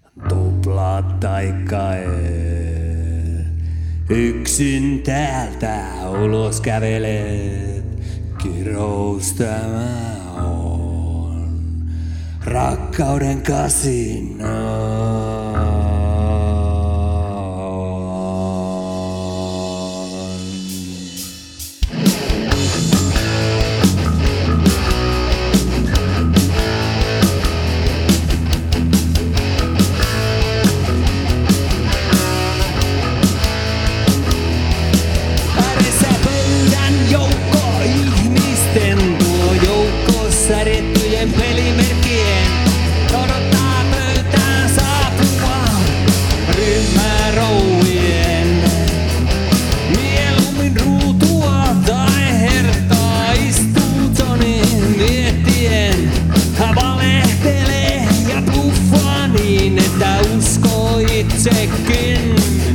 Tupla taikka yksin täältä ulos kävelet, kirous tämä on, rakkauden kasino. Särjettyjen pelimerkkien odottaa pöytään saapua ryhmärouvien. Mieluummin ruutua tai hertaa istuu Tonin miettien. Hän valehtelee ja bluffaa niin, että uskoo itsekin.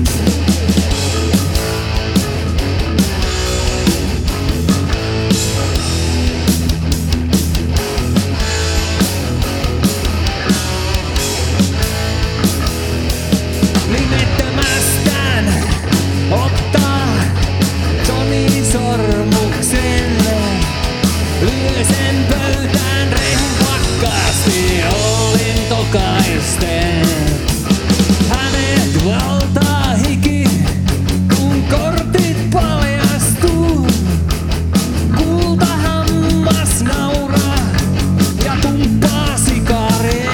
Nimettömästään ottaa Toni sormuksen, lyö sen pöytään rehupakkaasti olintokaisten. Hänet valtaa hiki, kun kortit paljastuu. Kultahammas nauraa ja tumppaa sikarin.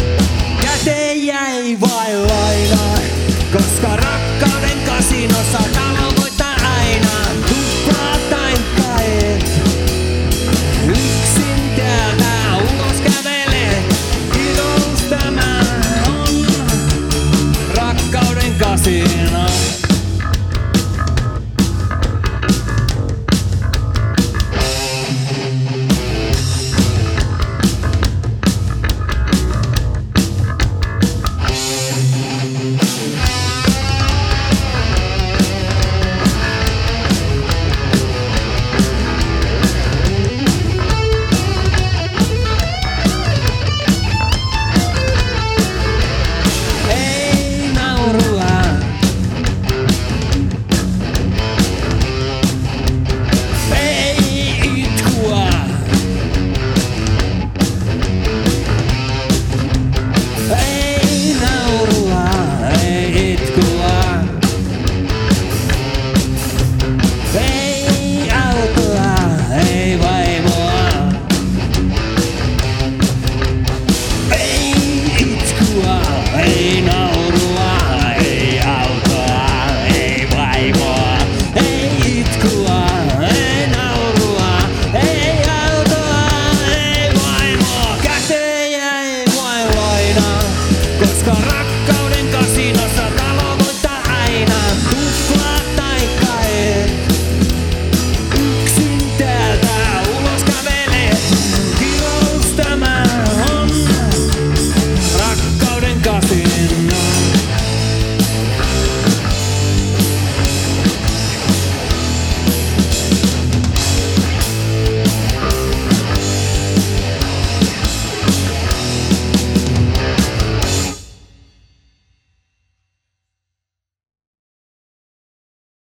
Jäi vain laina, koska rakkauden kasinossa